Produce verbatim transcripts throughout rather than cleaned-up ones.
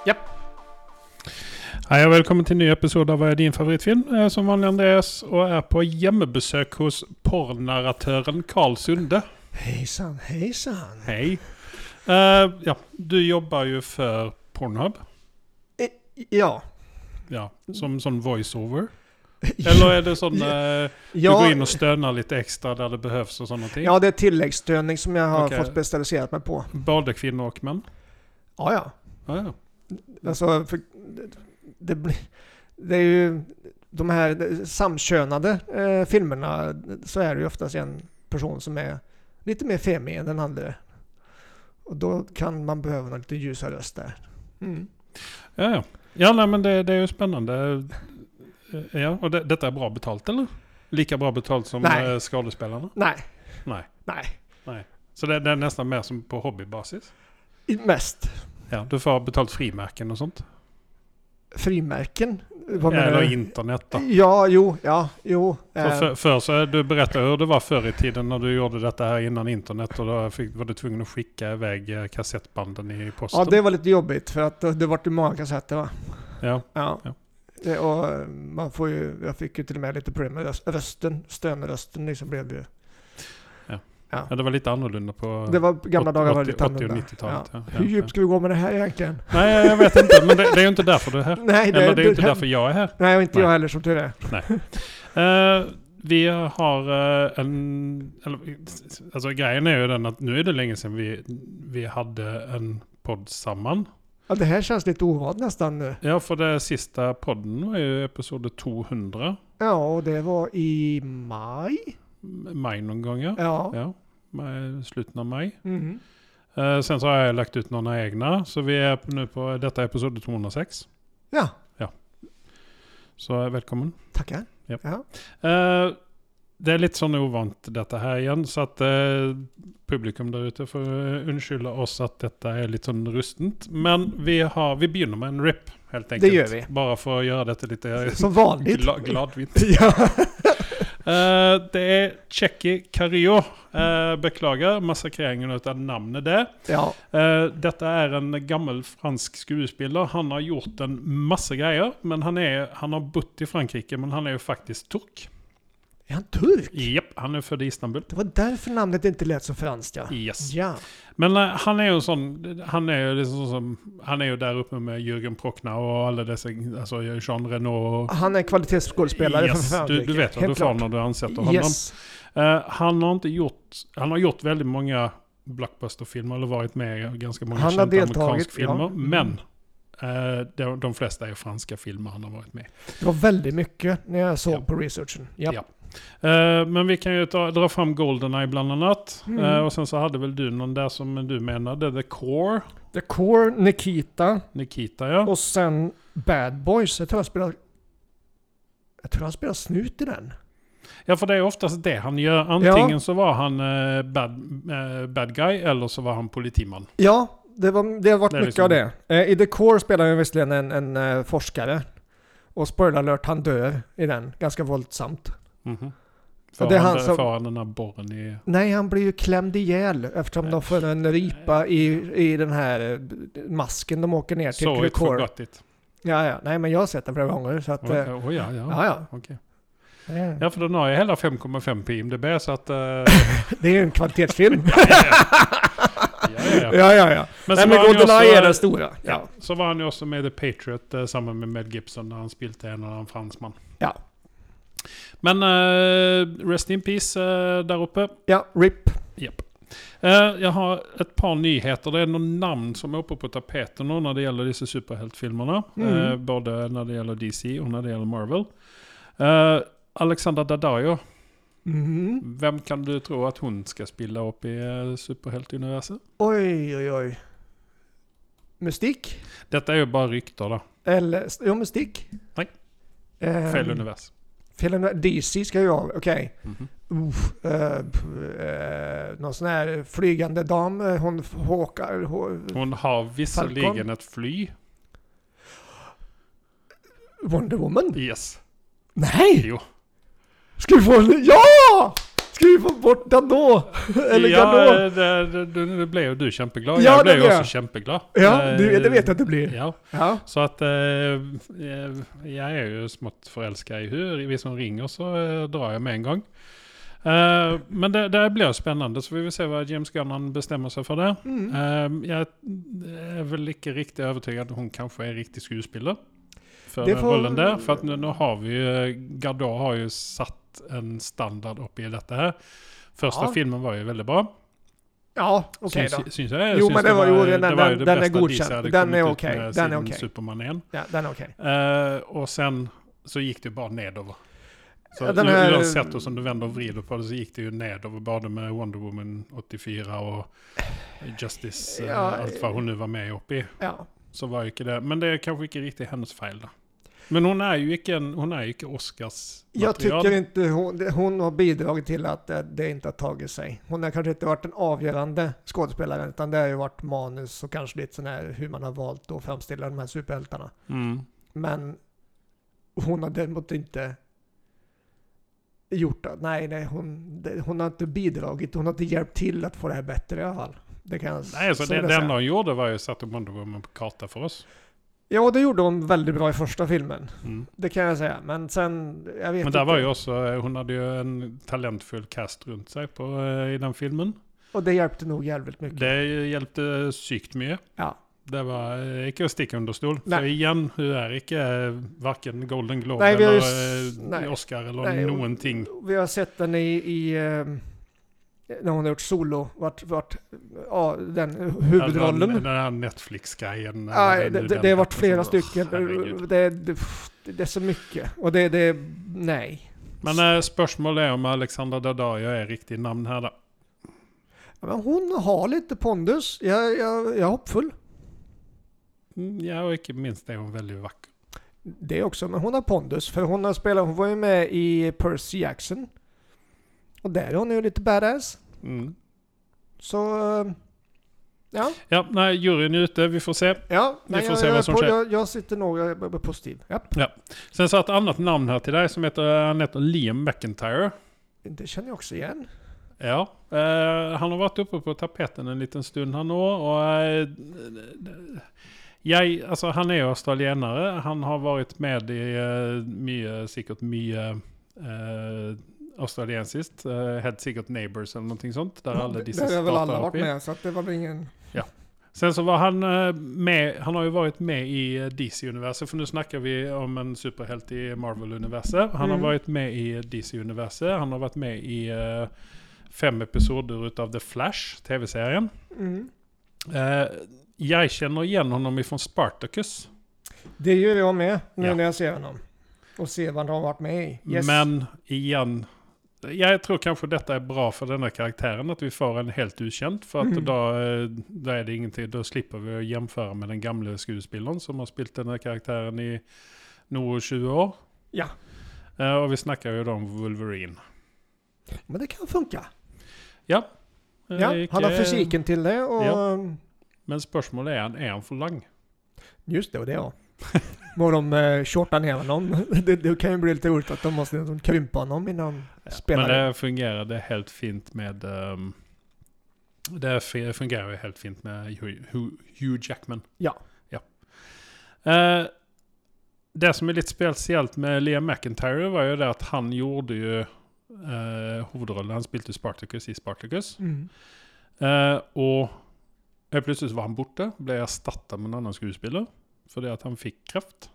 Japp. Hej och välkommen till en ny episod av Vad är din favoritfilm? Jag är som vanlig Andreas och är på jämmebesök hos porrnarratören Carl Sunde. Hejsan, hejsan. Hej. Uh, ja, du jobbar ju för Pornhub. E- ja. Ja, som sån voiceover. Eller är det sån uh, ja. Du går in och stönar lite extra där det behövs och sånt? Ja, det är tilläggsstörning som jag har okay. fått specialiserat mig på. Både kvinnor och män? Ja, ja. Ja, ja. Alltså, för, det, det, det är ju de här samkönade eh, filmerna, så är det ju oftast en person som är lite mer feminin än den andra. Och då kan man behöva en lite ljusare röst där. Mm. Ja, ja. Ja, nej, men det, det är ju spännande. Ja, och det, detta är bra betalt, eller? Lika bra betalt som nej. skådespelarna? Nej. Nej. Nej. Nej. Så det, det är nästan mer som på hobbybasis? I, mest. Ja, du får betalt frimärken och sånt? Frimärken? Vad menar Eller du? Internet då? Ja, jo, ja, jo. För, för, för så du berättade hur det var förr i tiden när du gjorde detta här innan internet och då fick, var du tvungen att skicka iväg kassettbanden i posten. Ja, det var lite jobbigt för att det var många kassetter, va? Ja. Ja. ja. Det, och man får ju, jag fick ju till och med lite problem med rösten, stönrösten liksom blev ju. Ja. Ja. ja, det var lite annorlunda på det var gamla dagar var lite åttio- och nittiotalet. Ja. Ja. Hur djupt ska vi gå med det här egentligen? Nej, jag vet inte, men det, det är ju inte därför du är här. Nej, det, Eller det är ju inte det, därför jag är här. Nej, och inte Nej. jag heller som tur är. Nej. Uh, vi har uh, en... Eller, alltså grejen är ju den att nu är det länge sedan vi, vi hade en podd samman. Ja, det här känns lite ovant nästan nu. Ja, för det sista podden var ju episod tvåhundra. Ja, och det var i maj. Maj någon gång, ja. Ja. ja maj, slutet av maj. Mm. Uh, sen så har jag lagt ut några egna. Så vi är nu på detta episod tvåhundrasex. Ja. Ja. Så välkommen. Tackar. Ja. Ja. Uh, det är lite sån ovant detta här igen. Så att uh, publikum där ute får uh, undskylda oss att detta är lite sån rustent. Men vi, har, vi begynner med en rip helt enkelt. Det gör vi. Bara för att göra det lite som vanligt. Gla, gladvitt. Ja. Uh, det är Tchéky Karyo. Uh, beklagar massakreringen av namnet där. Ja. Uh, detta är en gammal fransk skådespelare. Han har gjort en massa grejer. Men han, är, han har bott i Frankrike. Men han är ju faktiskt turk. Är han turk? Japp, han är född i Istanbul. Det var därför namnet inte lät så franskt, ja. Yes. Ja. Men uh, han är ju sån, han är ju liksom som, han är ju där uppe med Jürgen Prochnow och alla dessa, alltså Jean Reno. Han är kvalitetsskådespelare yes, från Frankrike. Du, du vet vad du får när du ansätter honom. Yes. Uh, han har inte gjort, han har gjort väldigt många blockbusterfilmer eller varit med i ganska många kända amerikanska filmer. Ja. Men uh, de, de flesta är franska filmer han har varit med. Det var väldigt mycket när jag såg ja. på researchen. Yep. Ja. Uh, men vi kan ju ta, dra fram GoldenEye bland annat. Mm. Uh, och sen så hade väl du någon där som du menade, The Core. The Core, Nikita. Nikita, ja. Och sen Bad Boys. Jag tror han spelar, jag tror han spelar snut i den. Ja, för det är oftast det han gör. Antingen ja. så var han uh, bad, uh, bad guy eller så var han politiman. Ja, det, var, det har varit det mycket liksom... av det. Uh, I The Core spelar han visserligen en, en uh, forskare. Och spoiler alert, han dör i den. Ganska våldsamt. Mm-hmm. Får, det han, han som... får han den här borren i... Nej, han blir ju klämd ihjäl eftersom Nej. de får en ripa i, i den här masken de åker ner till. Så it forgot it. Ja, ja. Nej, men jag har sett den flera gånger. Så att, oh, oh, ja, ja. ja, ja. Okay. Ja. ja, för den har ju hela fem komma fem på I M D B så att... Uh... det är ju en kvalitetsfilm. ja, ja. ja, ja, ja. Men, Nej, men GoldenEye är den stora. Ja. Ja. Så var han ju också med The Patriot uh, samman med Mel Gibson när han spelade en annan fransman. Ja. Men uh, rest in peace uh, där uppe. Ja, R I P. Yep. Uh, jag har ett par nyheter. Det är någon namn som är uppe på tapeten när det gäller dessa superheltfilmerna. Mm. Uh, både när det gäller D C och när det gäller Marvel. Uh, Alexandra Daddario. Mm. Vem kan du tro att hon ska spela upp i uh, superheltuniverset? Oj, oj, oj. Mystik? Detta är ju bara rykter då. Eller, ja, Mystik? Nej. Um, Fel univers. Fel univers. D C ska ju ha, okej. Okay. Mm-hmm. Uh, uh, uh, någon sån här flygande dam. Hon håkar. Hon, hon har visserligen ett fly. Wonder Woman? Yes. Nej! Jo. Ska vi få en... Ja! Ska vi få bort den då? Eller ja, Gadot? det, det, det, det blev du kämpeglad. Ja, jag det blev ju blev också jag. kämpeglad. Ja, Eh, du, det vet jag att det blir. Ja. Ja. Så att eh, jag är ju smått förälskad i hur vi som ringer så eh, drar jag med en gång. Uh, men det, det blir spännande så vi vill se vad James Gunn bestämmer sig för det. Mm. Uh, jag är väl inte riktigt övertygad att hon kanske är riktig skuespelare för Det får- rollen där. För att nu, nu har vi ju, Gadot har ju satt en standard upp i detta här. Första Ja. filmen var ju väldigt bra. Ja, okej syns, då. Syns jag, Jo, syns men det var ju- den- det var ju den- det den är bästa godkänd. D C hade Den kommit är ut okej. med Den är sin okej. Superman igen. Ja, den är okej. Uh, och sen så gick det bara nedover. Så Ja, den här- oavsett och som du vänder och vrider på det så gick det ju nedover både med Wonder Woman åttiofyra och Justice, Ja, ja, allt vad hon nu var med upp i. Ja. Så var ju inte det. Men det är kanske inte riktigt hennes fel då. Men hon är ju inte, en, hon är ju inte Oscars Jag material. tycker inte hon, hon har bidragit till att det, det inte har tagit sig. Hon har kanske inte varit den avgörande skådespelaren utan det har ju varit manus och kanske lite sån här hur man har valt att framställa de här superhjältarna. Mm. Men hon har däremot inte gjort det. Nej, nej hon, det, hon har inte bidragit. Hon har inte hjälpt till att få det här bättre i alla fall. Det kan jag Nej, så så det, vill jag det säga. enda hon gjorde var ju att sätta Wonder Woman på karta för oss. Ja, det gjorde hon väldigt bra i första filmen. Mm. Det kan jag säga. Men sen, jag vet Men inte. där var ju också, hon hade ju en talentfull cast runt sig på, eh, i den filmen. Och det hjälpte nog jävligt mycket. Det hjälpte sykt mycket. Ja. Det var eh, inte att sticka under stol. Nej. För igen, hur är inte eh, varken Golden Globe Nej, vi har eller ju eh, s- nej. Oscar eller Nej, och- någonting. Vi har sett den i, i eh, när hon har gjort solo, vart, vart, ja, den huvudrollen. Den, den här Netflix-grejen. Nej, eller det, nu det, den det har varit heter flera som- stycken. Herregud. Det, det, det är så mycket. Och det, det nej. Men eh, spörsmålet är om Alexandra Daddario är riktigt namn här då. Ja, men hon har lite pondus. Jag, jag, jag är hoppfull. Mm, Ja, och inte minst är hon väldigt vacker. Det också, men hon har pondus. För hon har spelat, hon var ju med i Percy Jackson. Och där är hon ju lite badass. Mm. Så, eh, ja. Ja, nej, juryn är ute. Vi får se. Ja, Vi nej, får jag, se vad jag, som på, sker. jag, jag sitter nog jag är positiv. Japp. Sen så ett annat namn här till dig som heter, han heter Liam McIntyre. Det känner jag också igen. Ja, eh, han har varit uppe på tapeten en liten stund här nu och eh, jag, alltså han är australienare. Han har varit med i eh, mycket, säkert mycket eh, australiensiskt. Eh, Helt säkert Neighbours eller någonting sånt. Där alla det, dessa det har väl startar alla upp varit i. med, så att det var väl ingen... Sen så var han eh, med, han har ju varit med i eh, D C-universet, för nu snackar vi om en superhelt i Marvel-universet. Han Mm. har varit med i D C-universet, han har varit med i eh, fem episoder utav The Flash, tv-serien. Mm. Eh, jag känner igen honom ifrån Spartacus. Det gör jag med nu Ja. när jag ser honom. Och ser vad han har varit med i. Yes. Men igen, jag tror kanske detta är bra för den här karaktären, att vi får en helt okänd. För att Mm. då, eh, då är det ingenting, då slipper vi att jämföra med den gamla skådespelaren som har spelat den här karaktären i nog tjugo år. Ja. Eh, och vi snackar ju då om Wolverine. Men det kan funka. Ja. Eh, Ja, icke- han har fysiken till det och... Ja. Men spörsmålet är, är han för lång? Just det, och det ja. Må de uh, shorta ner honom. det, det kan ju bli lite roligt att de måste de krympa honom innan de spelar. Men det fungerade helt fint med... Um, det f- fungerar ju helt fint med Hugh, Hugh- Hugh Jackman. Ja. ja. Uh, det som är lite speciellt med Liam McIntyre var ju det att han gjorde ju uh, huvudrollen. Han spelade Spartacus i Spartacus. Mm. Uh, och helt plötsligt var han borta. Blev ersattad med en annan skådespelare. För det att han fick kraft.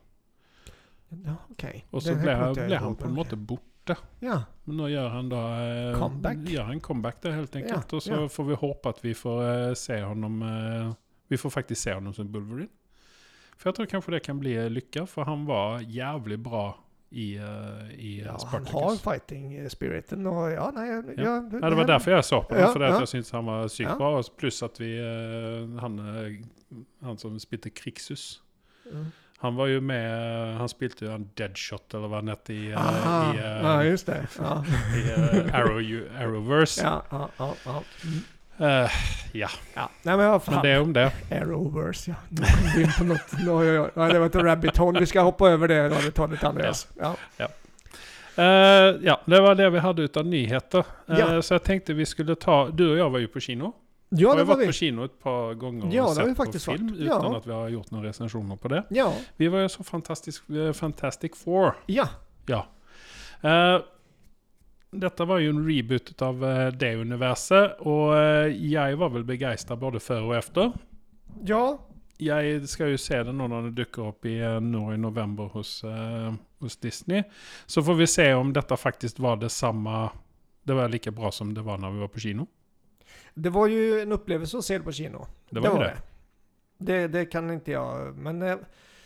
Ja, okej. Okay. Och så blev han, blev han på en måte borta. Ja. Men nu gör han då... Eh, Comeback. Gör han comeback där helt enkelt. Ja, och så ja. får vi hoppa att vi får eh, se honom... Eh, vi får faktiskt se honom som Wolverine. För jag tror kanske det kan bli lycka. För han var jävligt bra i, uh, i Ja, Spartacus. han har fighting spiriten och ja, nej. Ja, Ja. ja, Ja, det var därför jag sa på den. Ja, för det att ja. jag syntes han var psykt Ja. bra. Och plus att vi... Eh, han, eh, han som spelade Krixus. Mm. Han var ju med... Han spelade ju en Deadshot eller vad han hette i... eh, Aha, i eh, ja, just det. Ja, i eh, Arrow, Arrowverse. ja, ja, ja. ja. Mm. Eh, ja, Ja, nej men vad fan. men det är om det. Arrowverse, ja. Nu kom vi in på något. No, ja, ja. Ja, det var ett rabbit hole. Vi ska hoppa över det rabbit holet, Andreas. Ja. Uh, ja, det var det vi hade utan nyheter. Uh, Ja. Så jag tänkte vi skulle ta, du och jag var ju på kino. Ja, Jag har det ju var varit vi. på kino ett par gånger Ja, och det har vi sett på faktiskt film varit. utan Ja. att vi har gjort några recensioner på det. Ja. Vi var ju så fantastisk, eh, Fantastic Four. Ja. Ja. Uh, detta var ju en reboot av uh, det universet och uh, jag var väl begeistrad både före och efter. Ja. Jag ska ju se den när det dyker upp i, uh, nu i november hos, uh, hos Disney. Så får vi se om detta faktiskt var det samma, det var lika bra som det var när vi var på kino. Det var ju en upplevelse att se det på kino. Det var, det var det. det. Det kan inte jag, men eh,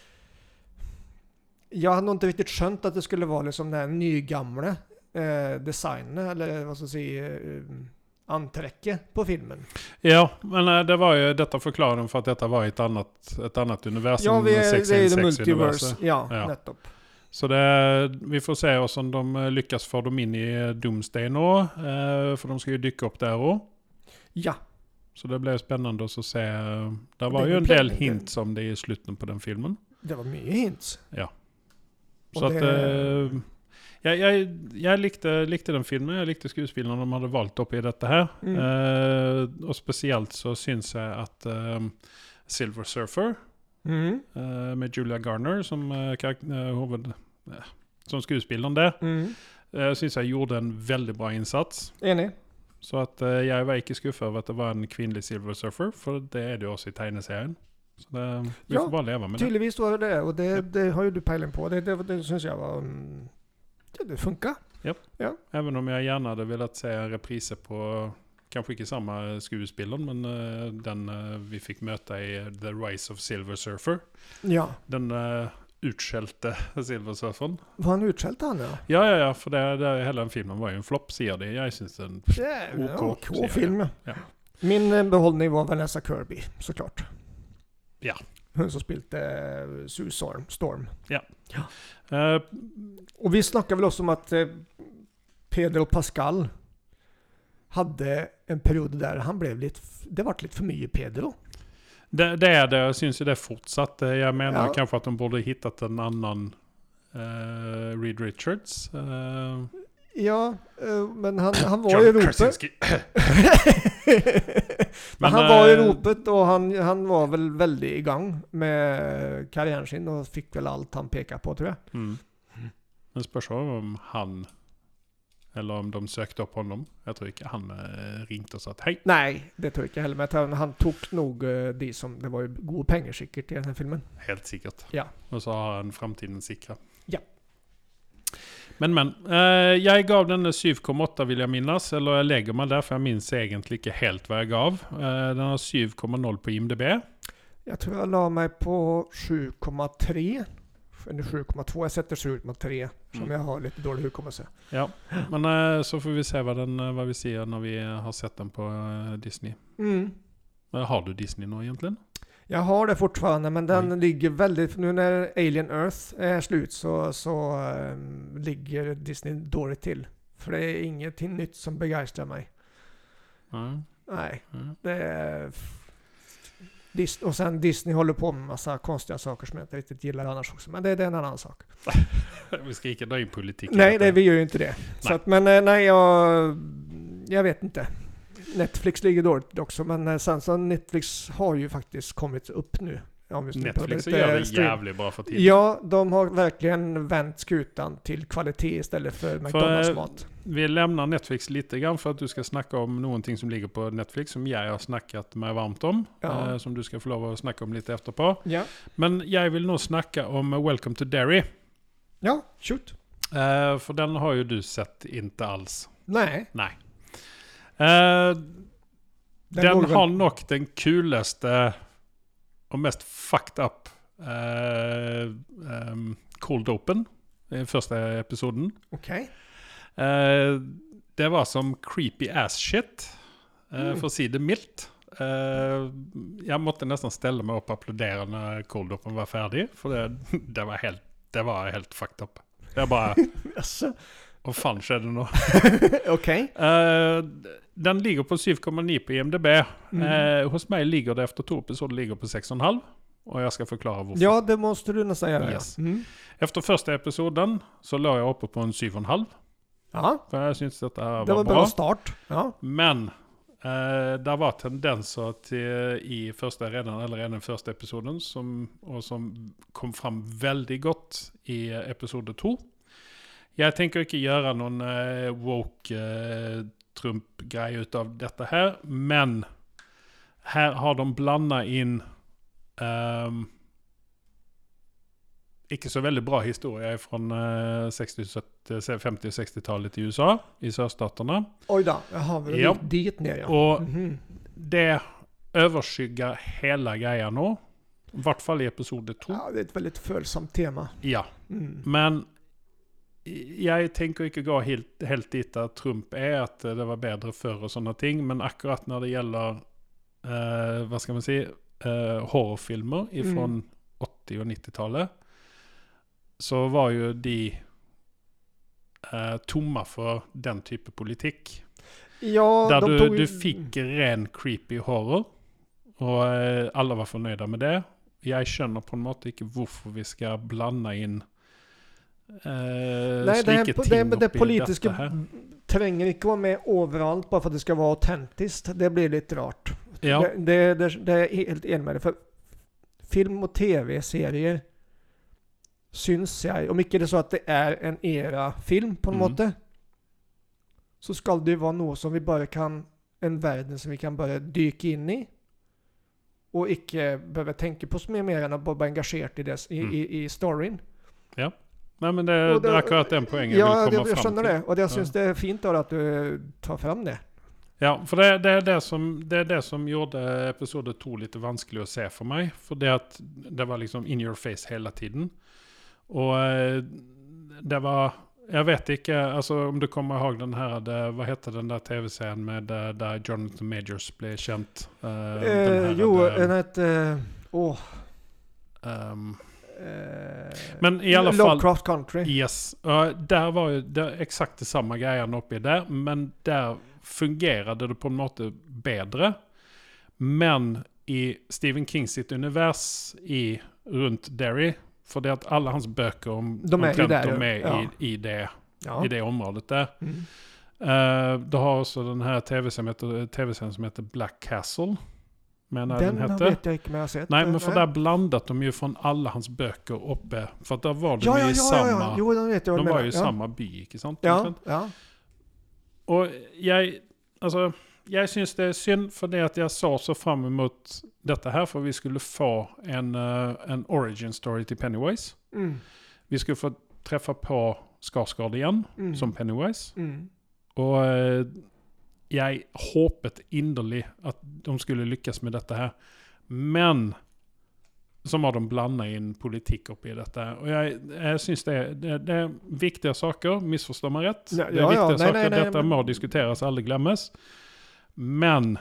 jag hade nog inte riktigt skönt att det skulle vara liksom den här nygamla eh, designen, eller vad ska jag säga, eh, anträcke på filmen. Ja, men äh, det var ju detta förklaringen för att detta var ett annat, ett annat universum. Ja, vi är, sex det är sex det multiverse. universum. Ja, Ja. nettopp. Så det, vi får se oss om de lyckas få dem in i Doomsday nu. Eh, för de ska ju dyka upp där och. Ja. Så det blir spännande att se. Det var Det ju en blir- del hints om det i slutet på den filmen. Det var mycket hints. Ja. Och Så det- att... Eh, jag, jag, jag likte, likte den filmen. Jag likte skuespillerne de hade valt upp i detta här. Mm. Eh, och speciellt så syns jag att eh, Silver Surfer Mm. eh, med Julia Garner som, eh, karak- eh, huvud, eh, som skuespilleren där. Mm. Eh, syns jag gjorde en väldigt bra insats. Enig. Så att eh, jag var inte skuffad över att det var en kvinnlig Silver Surfer. För det är det också i tegneserien. Så det, vi Ja, får bara leva med det. Tydligvis var det det. Och det, Ja. det har ju du pejling på. Det, det, det syns jag var... mm, Ja, det funkar. Även om jag gärna hade velat se en repriser på, kanske inte samma skuespillaren, men uh, den uh, vi fick möta i The Rise of Silver Surfer. Ja. Den uh, utskälte Silver Surfern. Var han utskälld han ja? Ja, ja, ja, för det, det, hela den filmen var ju en flopp, ser det. Jag syns den... Jävlar, OK, ja, säger jag. film. Ja. Min eh, behållning var Vanessa Kirby, såklart. Ja. Hon som spilte uh, Sue Storm. Storm. Uh, Och vi snackade väl också om att eh, Pedro Pascal hade en period där han blev lite... f- Det vart lite för mycket Pedro. det, det är det, jag syns ju det fortsatt. Eh, Jag menar Ja. kanske att de borde hittat en annan uh, Reed Richards. Uh, Ja, eh, men han, han var John i ropet. Krasinski. Men Men, han var i eh, ropet och han, han var väl väldigt igång med karriären sin och fick väl allt han pekade på, tror jag. Mm. Men spörs om han eller om de sökte upp honom. Jag tror inte han eh, ringt och sa att hej. Nej, det tror jag inte heller. Men han, han tog nog eh, de som... Det var ju goda pengar säkert i den här filmen. Helt säkert. Ja. Och så har han framtiden säkra. Ja. Men men, eh, jag gav den sju komma åtta vill jag minnas. Eller jag lägger man där för jag minns egentligen inte helt vad jag gav. Eh, den har sju komma noll på I M D B. Jag tror jag la mig på sju komma tre. Eller sju komma två. Jag sätter sju komma tre. Som Mm. jag har lite dålig hukommelse. Ja, men eh, så får vi se vad, den, eh, vad vi ser när vi har sett den på eh, Disney. Mm. Eh, har du Disney nu egentligen? Jag har det fortfarande, men den Oj. ligger väldigt... Nu när Alien Earth är slut så, så um, ligger Disney dåligt till. För det är ingenting nytt som begeistrar mig. Nej. Nej, Mm. det är... Dis- och sen Disney håller på med massa konstiga saker som jag inte riktigt gillar annars också. Men det, det är en annan sak. Vi ska inte dra in politik. Nej, det, vi gör ju inte det. Så Nej. att, men eh, nej, jag... Jag vet inte. Netflix ligger dåligt också, men eh, sen så Netflix har ju faktiskt kommit upp nu. Om vi ska prata Netflix lite gör det stream. jävligt bra för tiden. Ja, de har verkligen vänt skutan till kvalitet istället för McDonalds-mat. Vi lämnar Netflix lite grann för att du ska snacka om någonting som ligger på Netflix som jag har snackat mig varmt om. Ja. Eh, som du ska få lov att snacka om lite efterpå. Ja, Men jag vill nog snacka om Welcome to Derry. ja, shoot. Eh, för den har ju du sett inte alls. Nej, Nej. Eh, den borde väl- har nog den kulaste och mest fucked up eh, um, cold open i första episoden. okej. Eh, det var som creepy ass shit. Uh, Mm. För att se det milt. Uh, jag måste nästan ställa mig upp och applådera när cold open var färdig. För det, det, var, helt, det var helt fucked up. Jag bara, Jaså? vad fan skedde nu? Okej. Uh, den ligger på sju komma nio på I M D B. Mm. Uh, hos mig ligger det efter två episoder ligger på sex komma fem. och jag ska förklara varför. Ja, det måste du nästan göra. Yes. Mm. Efter första episoden så låg jag uppe på en syv och en halv. Ja, För jag syns att det här det var var bra. bra start. Ja. Men eh, det var tendenser till, i första redan, eller redan första episoden som, och som kom fram väldigt gott i episode två. Jag tänker inte göra någon eh, woke eh, Trump-grej utav detta här, men här har de blandat in um, inte så väldigt bra historia från uh, femtio- och sextiotalet i U S A, i sörstaterna. Oj då, jag har väl Ja. dit ner. Ja. Och Mhm. det överskyggar hela grejen nu. I vart fall i episode två. Ja, det är ett väldigt följsamt tema. Ja, Mm. men jag tänker inte gå helt, helt dit att Trump är att det var bättre förr och sådana ting. Men akkurat när det gäller eh, vad ska man säga eh, horrorfilmer ifrån Mm. åttio- och nittiotalet så var ju de eh, tomma för den typen av politik. Ja, Där de du, tog ju- du fick ren creepy horror och eh, alla var förnöjda med det. Jag känner på något sätt inte varför vi ska blanda in eh, Nej, det, slike här, ting det, det oppi politiska detta här. tränger inte vara med överallt bara för att det ska vara autentiskt. Det blir lite rart. Ja. Det, det, det, det är helt enig med det. För film och tv-serier syns jag, om inte det är så att det är en era-film på något Mm. måte, så ska det ju vara något som vi bara kan, en värld som vi kan börja dyka in i och inte behöva tänka på så mycket mer än att bara vara engagerad i, det, i, Mm. i, i storyn. Nej, men det, Och det är akkurat den poängen Ja, jag vill det, komma jag fram känner till. det. Och jag syns Ja. det är fint då att du tar fram det. Ja, för det, det, är det, som, det är det som gjorde episode två lite vanskelig att se för mig. För det att det var liksom in your face hela tiden. Och eh, det var, jag vet inte, alltså om du kommer ihåg den här, det, vad hette den där tv-serien med där, där Jonathan Majors blev känt? Eh, den Eh, här, jo, det- den hette... Åh. ehm, eh, Men i alla fall- Lovecraft Country. Yes, uh, där var ju det exakt det samma grejen uppe i där, men där fungerade det på något sätt bättre. Men i Stephen Kings sitt univers i runt Derry, för det att alla hans böcker om De är ju omtrent där, de är ja. i, i, det, Ja. i det området där. Mm. Uh, du har också den här tv-serien som heter, tv-serien som heter Black Castle. Menar Den, den den hette. vet jag inte om jag har sett. Nej, men för Nej. där blandat de ju från alla hans böcker uppe. För att där var de Ja, ju ja, i ja, samma... ja, ja. Jo, den vet jag vad De du var menar. ju i ja. samma by, inte sant? Ja, ja. Och jag, alltså, jag syns det är synd för det att jag såg så fram emot detta här, för vi skulle få en, uh, en origin story till Pennywise. Mm. Vi skulle få träffa på Skarsgård igen Mm. som Pennywise. Mm. Och uh, jag hoppet innerligt att de skulle lyckas med detta här. Men som har de blandat in politik upp i detta. Och jag, jag syns det, det, det är viktiga saker, missförstår man rätt. Ja, det är ja, viktiga ja. Nej, saker, nej, nej, detta men- må diskuteras, aldrig glömmes. Men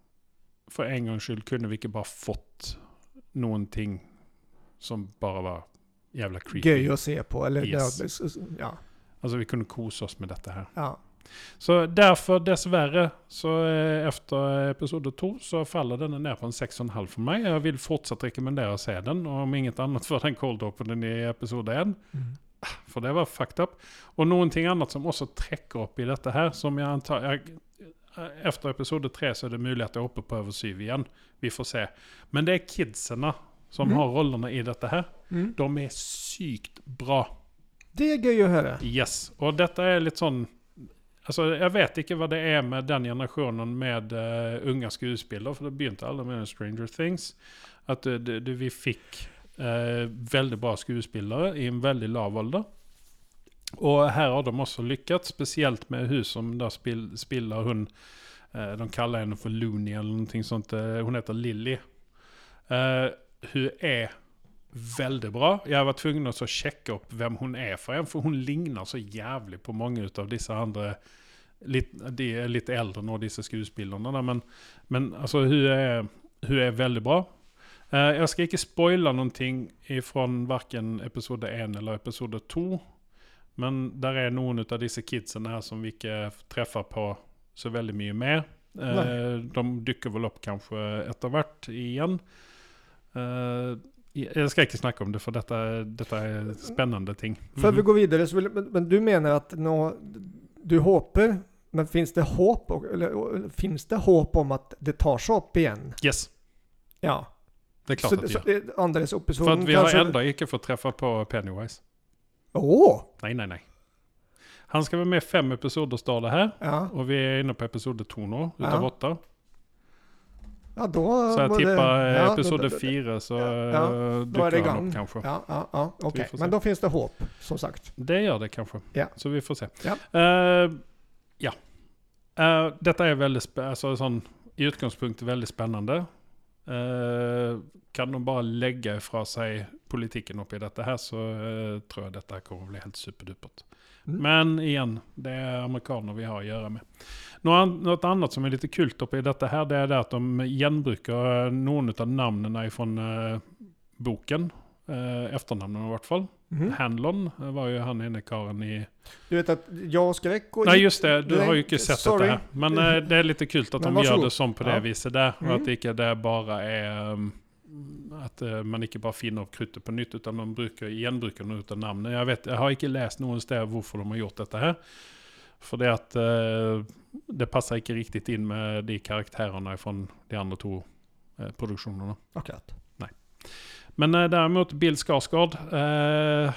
för en gångs skull kunde vi inte bara fått någonting som bara var jävla creepy. Göj att se på. Eller, Yes. ja, Alltså vi kunde kosa oss med detta här. ja. Så därför dessvärre så eh, efter episod två så faller den ner på en sex komma fem för mig. Jag vill fortsatt rekommendera att se den, och om inget annat för den cold open i episod ett. Mm. För det var fucked up. Och någonting annat som också träcker upp i detta här, som jag antar... Jag, efter episod tre så är det möjligt att jag är uppe på över syv igen. Vi får se. Men det är kidserna som Mm. har rollerna i detta här. Mm. De är sykt bra. Det är göj att höra. Yes. Och detta är lite sån... Alltså jag vet inte vad det är med den generationen med uh, unga skådespelare, för det begynte alla med Stranger Things. Att uh, det, det, vi fick uh, väldigt bra skådespelare i en väldigt lav ålder. Och här har de också lyckats, speciellt med hur som där spil, spelar hon, uh, de kallar henne för Looney eller någonting sånt, uh, hon heter Lily. Uh, hur är väldigt bra. Jag var tvungen att så checka upp vem hon är för en, för hon lignar så jävligt på många av dessa andra lite, de är lite äldre än dessa skådespelarna, men, men alltså hur är, hur är väldigt bra. Uh, jag ska inte spoila någonting ifrån varken episod ett eller episod två, men där är någon av dessa kidsen här som vi inte träffar på så väldigt mycket mer. Uh, de dyker väl upp kanske ett av vart igen. Uh, Jag ska inte snacka om det för detta, detta är spännande ting. Mm. För vi går vidare, så vill, men, men du menar att nå, du hoppas, men finns det hopp, eller, finns det hopp om att det tar sig upp igen? Yes. Ja. Det är klart så, att det så, gör. Andres För att vi kanske... har ändå inte fått träffa på Pennywise. Åh! Oh. Nej, nej, nej. Han ska vara med fem episoder står det här. Ja. Och vi är inne på episod två nu, utav ja. åtta. Ja, då... Så jag tippar det, ja, episod fyra så ja, dyker det igång. Upp kanske. Ja, ja, ja okej. Okay. Men då finns det hopp, som sagt. Det gör det kanske. Ja. Så vi får se. Ja. Uh, ja. Uh, detta är väldigt, spä- alltså, sån, i utgångspunkt väldigt spännande. Uh, kan de bara lägga ifrån sig politiken upp i detta här så uh, tror jag detta kommer att bli helt superdupert. Mm. Men igen, det är amerikaner vi har att göra med. Något annat som är lite kult uppe i detta här, det är det att de genbrukar någon av namnen ifrån uh, boken. Uh, efternamnen i vart fall. Mm. Hanlon var ju han inne karen i... Du vet att jag skräck och... Nej just det, du Nej, har ju inte sett sorry. det här. Men uh, det är lite kul att de gör det som på det ja. viset där. Mm. Och att det inte det bara är... Um, att uh, man inte bara finner upp kruttet på nytt utan de brukar igenbrukar något av namnen. Jag vet, jag har inte läst någonstans varför de har gjort detta här. För det att uh, det passar inte riktigt in med de karaktärerna från de andra två uh, produktionerna. Akkurat. Nej. Men uh, däremot Bill Skarsgård. Uh,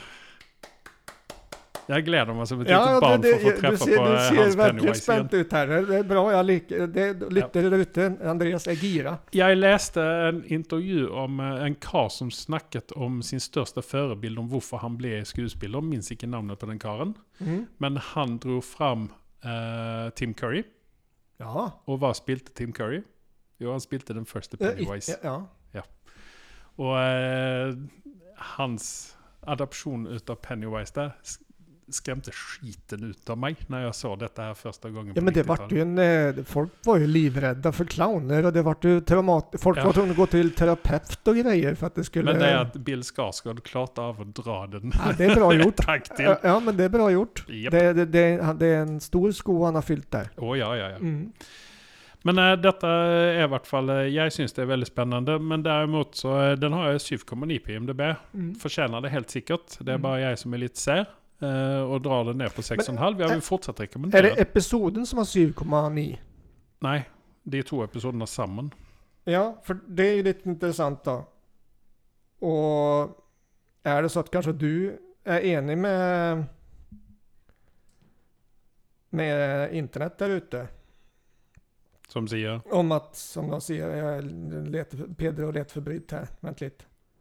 jag gläder mig som ett ja, litet barn det, det, för att få träffa ser, på uh, Hans Pennywise. Det ser verkligen spänt ut här. Det är bra, jag liker det. Lytter där ute. Andreas är gira. Jag läste en intervju om en karl som snackat om sin största förebild om varför han blev skådespelare. Minns inte namnet på den karen. Mm. Men han drog fram uh, Tim Curry. Ja. Och vad spilte Tim Curry? Jo, han spilte den första Pennywise. Ja. ja. Och uh, hans adaption utav Pennywise där skrämde skiten ut av mig när jag såg detta här första gången. Ja, men det var ju en... Folk var ju livrädda för clowner och det var ju traumat... Folk ja. var tvungna att gå till terapeut och grejer för att det skulle... Men det är att Bill Skarsgård klart av att dra den. Ja, det är bra gjort. Tack till. Ja, men det är bra gjort. Yep. Det, det, det, det är en stor sko han har fyllt där. Åh, oh, ja, ja, ja. Mm. Men äh, detta är i vart fall, äh, jag syns det är väldigt spännande. Men däremot så, äh, den har jag sju komma nio på I M D B. Mm. Förtjänar det helt säkert. Det är mm. bara jag som är lite sär. Uh, och drar den ner på sex komma fem. Jag vill fortsätta rekommendera. Är det episoden som har sju komma nio? Nej, det är två episoderna samman. Ja, för det är ju lite intressant då. Och är det så att kanske du är enig med med internet där ute? Som säger? Om att, som de säger, jag letar, Pedro let förbryt här. Vänt lite.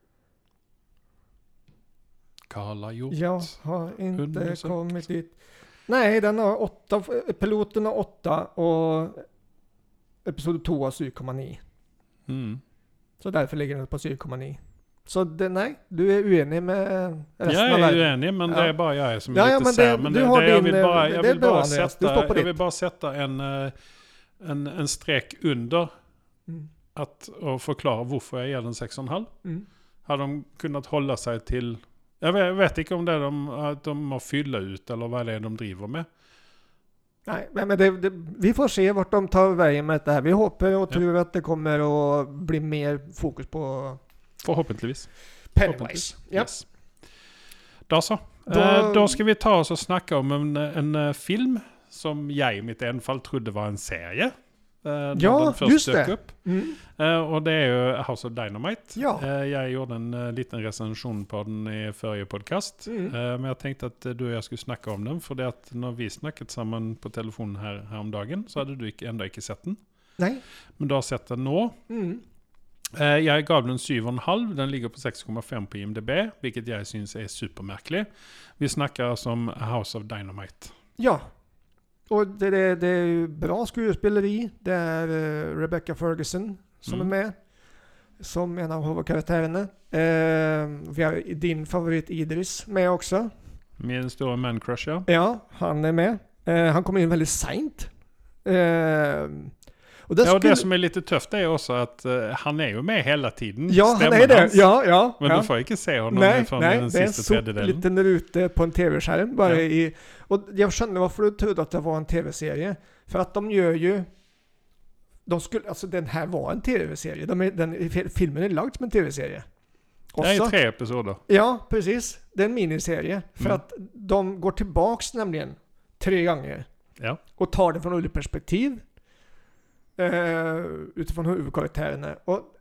Karla gjort. Jag har inte undersökt. kommit dit. Nej, den har åtta, piloten har åtta och episod två har sju komma nio. Mm. Så därför ligger den på sju komma nio. Så det, nej, du är uenig med resten jag av är uenig, men ja. det är bara jag som är ja, lite ja, men sär. Det, men du det, har det din, jag vill bara, jag vill bra, bara Andreas, sätta, jag vill bara sätta en, en, en streck under mm. att och förklara varför jag ger den sex komma fem. Mm. Har de kunnat hålla sig till... Jag vet, jag vet inte om det är de, att de har fylla ut eller vad det är de driver med. Nej, men det, det, vi får se vart de tar vägen med det här. Vi hoppas och ja. tror att det kommer att bli mer fokus på... Förhoppningsvis. Pennywise. Ja. Yes. Då så. Då, eh, då ska vi ta oss och snacka om en, en, en film som jag i mitt enfall trodde var en serie. Uh, ja, just det. Upp. Mm. Uh, och det är ju House of Dynamite. Ja. Uh, jag gjorde en uh, liten recension på den i förra podcast. Mm. Uh, men jag tänkte att uh, du och jag skulle snacka om den. För det att när vi snackat samman på telefon här häromdagen så hade du ändå inte sett den. Nej. Men du har sett den nu. Mm. Uh, jag gav den sju komma fem. Den ligger på sex komma fem på I M D B. Vilket jag syns är supermärklig. Vi snackar alltså om House of Dynamite. Ja. Och det, det, det är ju bra skådespeleri. Det är uh, Rebecca Ferguson som mm. är med. Som en av huvudkaraktärerna. Uh, vi har din favorit Idris med också. Min stora man crush, ja. Ja, han är med. Uh, han kommer in väldigt sent. Uh, och det, ja, och skulle... det som är lite tufft är också att uh, han är ju med hela tiden. Ja, han är det. Ja, ja, men ja. du får inte se honom nej, från nej, den sista tredjedelen. Nej, det är en liten ute på en tv-skärm. Bara ja. i, och jag kände varför du trodde att det var en tv-serie. För att de gör ju... De skulle, alltså den här var en tv-serie. De är, den, filmen är lagd som en tv-serie. Det är tre episoder. Ja, precis. Det är en miniserie. För Mm. att de går tillbaks nämligen tre gånger. Ja. Och tar det från olika perspektiv. Eh, utifrån huvudkaraktärerna. Och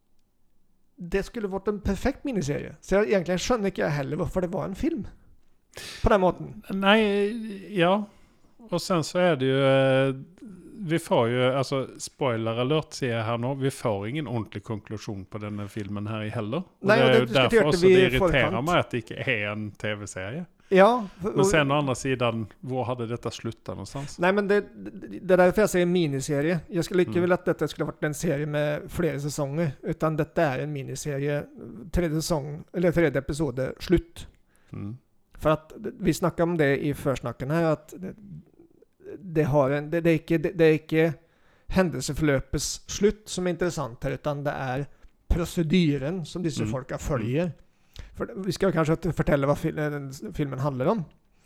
det skulle varit en perfekt miniserie. Så jag egentligen skönner inte jag heller varför det var en film. På den måten. Nej, ja. Och sen så är det ju... eh, Vi får ju, alltså spoiler alert ser jag här nu. Vi får ingen ordentlig konklusion på den här filmen här i heller. Nej, och och det det är ju därför diskuterade också vi det i irriterar förkant. mig att det inte är en tv-serie. Ja. Men sen å andra sidan, var hade detta slutat någonstans? Nej, men det, det, det är därför jag säger miniserie. Jag skulle inte Mm. vilja att detta skulle varit en serie med flera säsonger. Utan detta är en miniserie. Tredje säsong, eller tredje episode, slut. Mm. För att vi snackade om det i försnacken här. Att det, det, har en, det, det, är inte, det, det är inte händelseförlöpets slut som är intressant här. Utan det är proceduren som dessa Mm. folk följer. För vi ska kanske inte förtälla vad fil- filmen handlar om.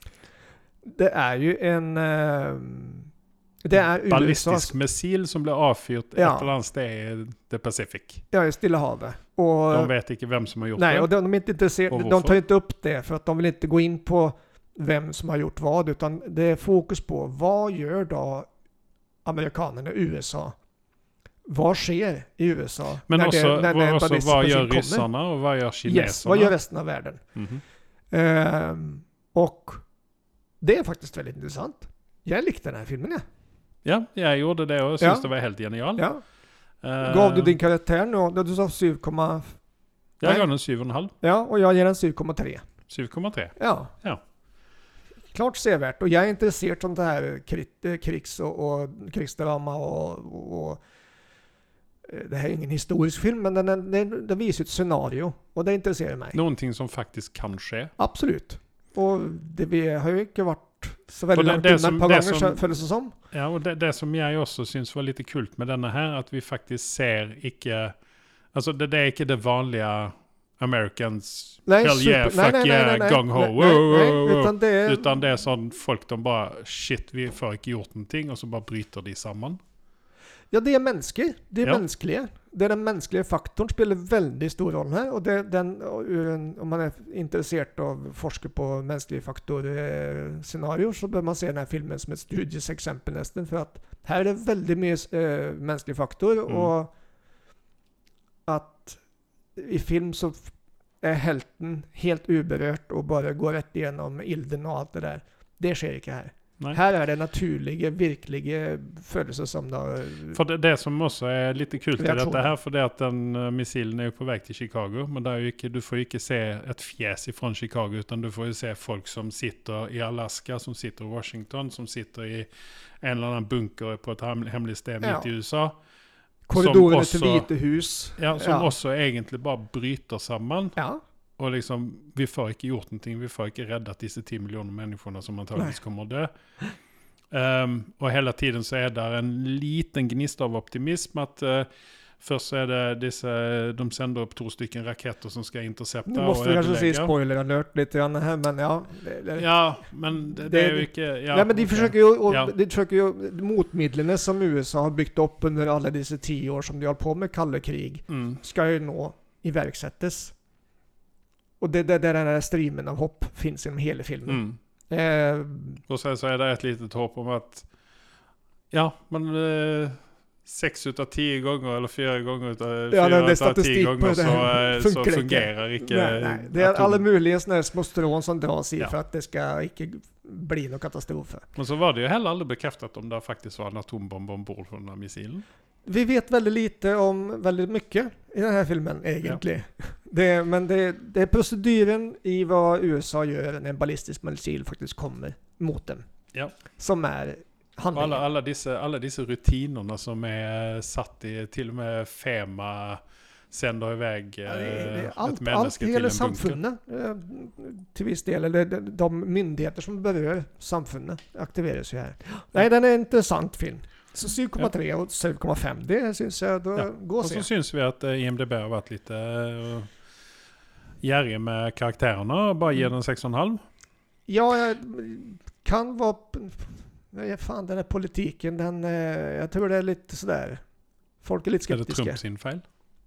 Det är ju en... eh, det är U S A's... Ballistisk missil som blir avfyrt Ja. ett eller annat sted i the Pacific. Ja, i Stilla havet. Och, De vet inte vem som har gjort nej, det. och de, de är inte intresserade. Och De varför? tar inte upp det för att de vill inte gå in på vem som har gjort vad. Utan det är fokus på vad gör då amerikanerna i U S A? Vad sker i U S A? Men när också, det, när, när också ballistisk vad missil gör kommer? ryssarna och vad gör kineserna? Yes, vad gör resten av världen? Mhm. Ehm, och det är faktiskt väldigt intressant. Jag likte den här filmen, ja. Ja, jag gjorde det och jag syns Ja. det var helt genial. ja. Eh, Gav du din karaktär nu? Du sa sju, Jag nej. gav den sju komma fem. ja, och jag ger den sju komma tre. sju komma tre. Ja. Ja. Klart sevärt. Och jag är intresserad av det här krig, eh, krigs och, och krigsdrama och, och, och eh, det här är ingen historisk film, men den, den, den, den visar ett scenario. Och det intresserar mig. Någonting som faktiskt kan ske. Absolut. Och det vi har ju inte varit så väldigt Och det- långt det innan som- ett par det gånger som- följdes det som. Ja, och det, det som jag också syns var lite kult med denna här, att vi faktiskt ser icke... Alltså det, det är inte det vanliga Americans Nej, hell yeah, super- fuck nej, nej, yeah, nej, nej, gung ho, nej, wow, nej, wow, nej, wow. utan det är, Utan det är sån folk de bara, shit, vi får inte gjort någonting och så bara bryter de samman. ja, det är mänskligt. Det är Ja. mänskliga. Det är den mänskliga faktorn spelar väldigt stor roll här. Och det, den, och ur en, om man är intresserad av forska på mänsklig faktor eh, scenarier så bör man se den här filmen som ett studiesexempel nästan. För att här är det väldigt mycket eh, mänsklig faktor. Mm. Och att i film så f- är helten helt uberört och bara går rätt igenom ilden och allt det där. Det sker inte här. Nej. Här är det naturliga, verkliga födelser som då... För det, det som också är lite kul i Reaktion. detta här, för det är att den uh, missilen är ju på väg till Chicago, men där är ju inte, du får ju inte se ett fjäs ifrån Chicago, utan du får ju se folk som sitter i Alaska, som sitter i Washington, som sitter i en eller annan bunker på ett hem, hemligt ställe Ja. mitt i U S A. Korridorerna som till också- Vita hus. Ja, som Ja. också egentligen bara bryter samman. Ja. Och liksom, vi får inte gjort någonting, vi får inte räddat dessa tio miljoner människorna som antagligen kommer att dö. Um, och hela tiden så är där en liten gnista av optimism att uh, först så är det dessa, de sänder upp två stycken raketer som ska intercepta Nu och måste vi kanske ödelägga. se spoiler alert lite grann här, men ja. Det, det, Ja, men det, det, Det- är ju inte... Ja, nej, men de okej. försöker ju, och, Ja. de försöker ju motmedlen som U S A har byggt upp under alla dessa tio år som de har på med kalla krig Mm. ska ju nå iverksättes. Och det, det, det den här streamen av hopp finns inom hela filmen. Mm. Eh, Och sen så är det ett litet hopp om att ja, men eh, sex utav tio gånger eller fyra gånger utav Ja, fyra det är utav statistik tio på gånger det så, här. eh, Funkar så inte. fungerar inte nej, nej. Det är atom- alla möjliga sådana här små strån som dras i Ja. för att det ska inte bli någon katastrof. Men så var det ju heller aldrig bekräftat om det faktiskt var en atombomb ombord på den här missilen. Vi vet väldigt lite om väldigt mycket i den här filmen egentligen. Det, men det, det är proceduren i vad U S A gör när en ballistisk missil faktiskt kommer mot dem. Ja. Som är Och handlingen. alla, alla, dessa, alla dessa rutinerna som är satt i, till och med FEMA sänder iväg eh, Ja, det, det, är ett allt, allt människa till hela en bunker. samfundet eh, till viss del. Eller de, de myndigheter som berör samfundet aktiveras ju här. Nej, den är en intressant film. Så sju komma tre och sju komma fem, det syns jag då Ja. går Och att så se. syns vi att eh, I M D B har varit lite uh, järig med karaktärerna och bara ger Mm. den sex komma fem. Ja, jag kan vara... Ja, fan, den här politiken, den, eh, jag tror det är lite sådär. Folk är lite Är det skeptiska. Trump sin fel?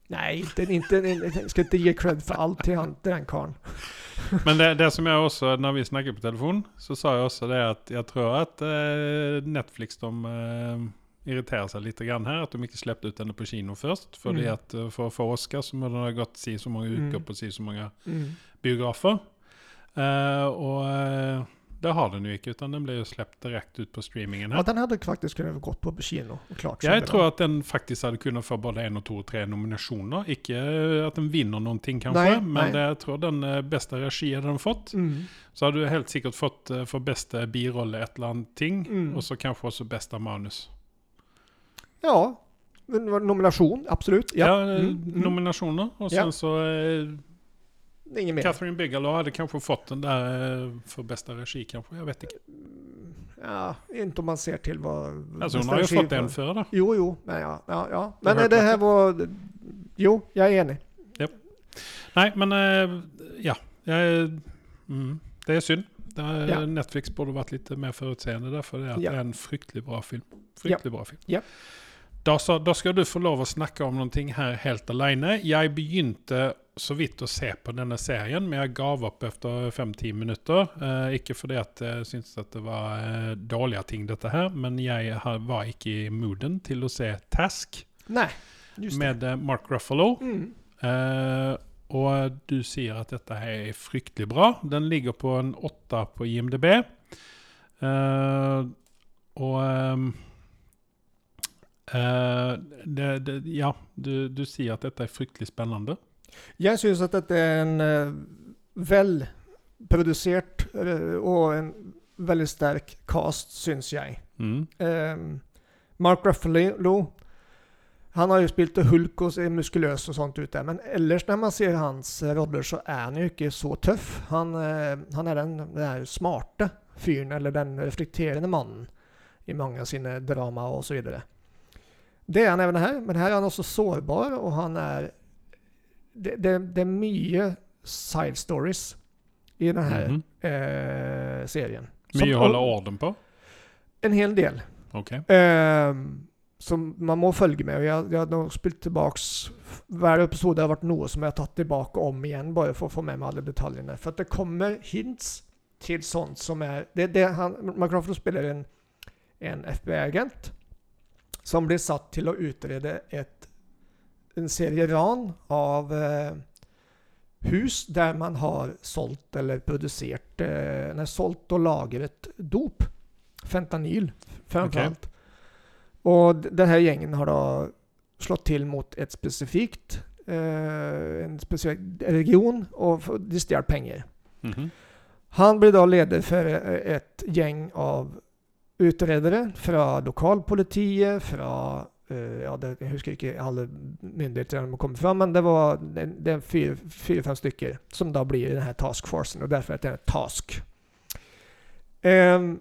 Nej, inte, inte, jag ska inte ge cred för allt till, han, till den karn. Men det, det som jag också, när vi snackade på telefon, så sa jag också det att jag tror att eh, Netflix, de eh, irriterar sig lite grann här, att de inte släppte ut den på kino först. För, mm. det att, för att få Oscar så må de ha gått si så många uker mm. på si så många mm. biografer. Uh, och uh, det har den ju inte, utan den blev ju släppt direkt ut på streamingen här. Ja, den hade faktiskt kunnat gått på kino och klart. Jag tror att den faktiskt hade kunnat få både en och två och tre nominationer. Icke att den vinner någonting kanske, nej, men nej. Det, jag tror den uh, bästa regi den fått. Mm. Så hade du helt säkert fått uh, för bästa biroll ett eller annat ting, mm. och så kanske också bästa manus. Ja, nomination, absolut. Ja, ja mm. nominationer. Och sen ja. så... Uh, Ingen mer. Catherine Bigelow hade kanske fått den där för bästa regi kanske, jag vet inte. Ja, inte om man ser till vad... Alltså hon har ju fått den för det. Jo, jo, men ja, ja, ja. Men det, det här var... Jo, jag är enig. Ja. Nej, men ja, jag, mm, det är synd. Där ja. Netflix borde varit lite mer förutseende därför det är, att ja. det är en fryktligt bra film. Fryktligt ja. bra film. Ja. Då, så, då ska du få lov att snacka om någonting här helt alene. Jag begynte så vitt att se på denna serien, men jag gav upp efter fem till tio minuter. Eh, ikke för det att jag eh, syns att det var eh, dåliga ting detta här, men jag var inte i mooden till att se Task. Nej, just med det. Mark Ruffalo. Mm. Eh, och du ser att detta här är fryktligt bra. Den ligger på en åtta på I M D B. Eh, och... Um, Uh, det, det, ja, du, du ser att detta är fryktligt spännande. Jag syns att det är en uh, väl producerat uh, och en väldigt stark cast, syns jag. Mm. Uh, Mark Ruffalo, han har ju spelat Hulk och är muskulös och sånt ut där, men ellers när man ser hans roller så är han ju inte så tuff. Han, uh, han är den, den där smarta fyren, eller den reflekterande mannen i många av sina drama och så vidare. Det är han även här, men här är han också sårbar och han är det, det, det är mycket side stories i den här mm. eh, serien. Mycket hålla orden på? En hel del. Okay. Eh, som man må följa med. Jag, jag har nog spelat tillbaks varje episod har varit något som jag har tagit tillbaka om igen bara för att få med mig alla detaljerna. För att det kommer hints till sånt som är det, det han, Mark Ruffalo spelar en, en F B I-agent som blir satt till att utreda ett, en serie ran av eh, hus där man har sålt eller producerat, eh, när sålt och lagrat dop. Fentanyl framförallt. Okay. Och den här gängen har då slått till mot ett specifikt eh, en specifik region och distillerat pengar. Mm-hmm. Han blir då ledare för ett gäng av utredare från lokalpolitiet, från uh, ja, det, jag huskar inte alla myndigheter de kommer fram, men det var det, det är fyra, fyra, fem stycken som då blir den här taskforcen och därför att det är en task. Um,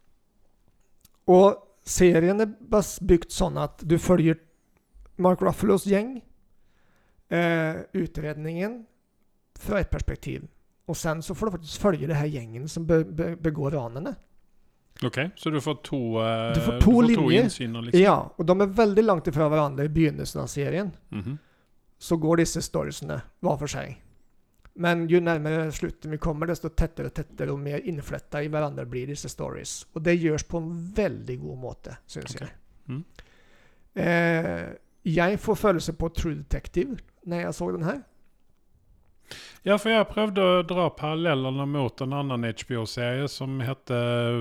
och serien är byggt så att du följer Mark Ruffalos gäng, uh, utredningen från ett perspektiv, och sen så får du faktiskt följa det här gängen som be, be, begår ranerna. Okej, okay, så du får två, uh, du får två linjer. Insyn liksom. Ja, och de är väldigt långt ifrån varandra i begynnelsen av serien. Mm-hmm. Så går dessa storiesna var för sig. Men ju närmare slutet vi kommer, desto tättare och tättare och mer inflätta i varandra blir dessa stories. Och det görs på en väldigt god måte, syns okay. jag. Mm. Eh, jag får följelse på True Detective när jag såg den här. Ja, för jag prövade att dra parallellerna mot en annan H B O-serie som hette,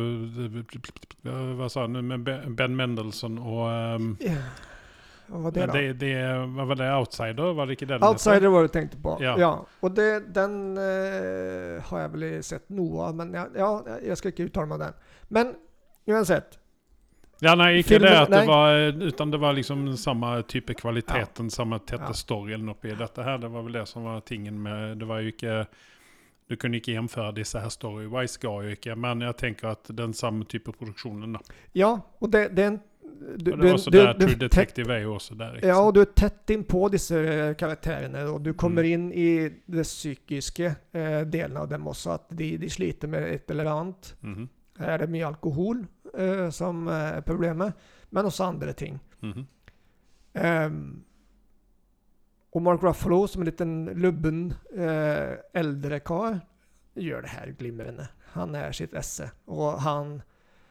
vad sa jag nu, med Ben Mendelsohn och... Um, yeah. Vad var det då? Det, det, vad var det? Outsider? Var det inte den? Outsider var det du tänkte på. Ja. ja. Och det, den uh, har jag väl sett Noah, men jag, ja, jag ska inte uttala mig om den. Men, jag har sett. Ja, nej, inte Filmen, det att nej. det var, utan det var liksom samma typ av kvaliteten, ja. samma täta ja. storyn uppe i detta här. Det var väl det som var tingen med, det var ju inte, du kunde inte jämföra dessa här story-wise, går ju inte, men jag tänker att den samma typ av produktionen då. Ja, och det, det är en Du, det var så du, där du, True Detective är ju också där. Liksom. Ja, och du är tätt in på dessa karaktärerna och du kommer mm. in i det psykiska eh, delen av dem också, att de, de sliter med ett eller annat. Mm. Här är det med alkohol eh, som är problemet, men också andra ting. Mm. Um, Och Mark Ruffalo som en liten lubben eh, äldre karl gör det här glimrande. Han är sitt esse. Och han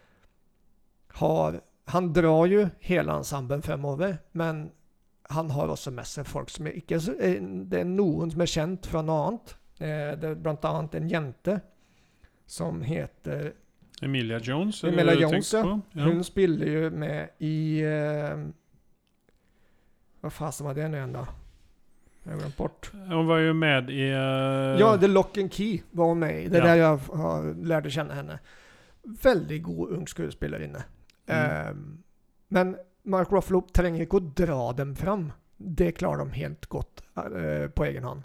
har, han drar ju hela ensemblen framover, men han har också med sig folk som är ikke så, det är någon som är känt från något annat. Eh, det är bland annat en jente som heter Emilia Jones. Emilia Jones, ja. Ja. Hon spelar ju med i eh, vad fasen var det nu ändå? Jag har glömt bort. Hon var ju med i... Uh... Ja, The Lock and Key var hon med i. Det är Ja. där jag har lärde känna henne. Väldigt god ung skådespelare. Mm. Um, men Mark Ruffalo tränger inte att dra dem fram. Det klarar de helt gott uh, på egen hand.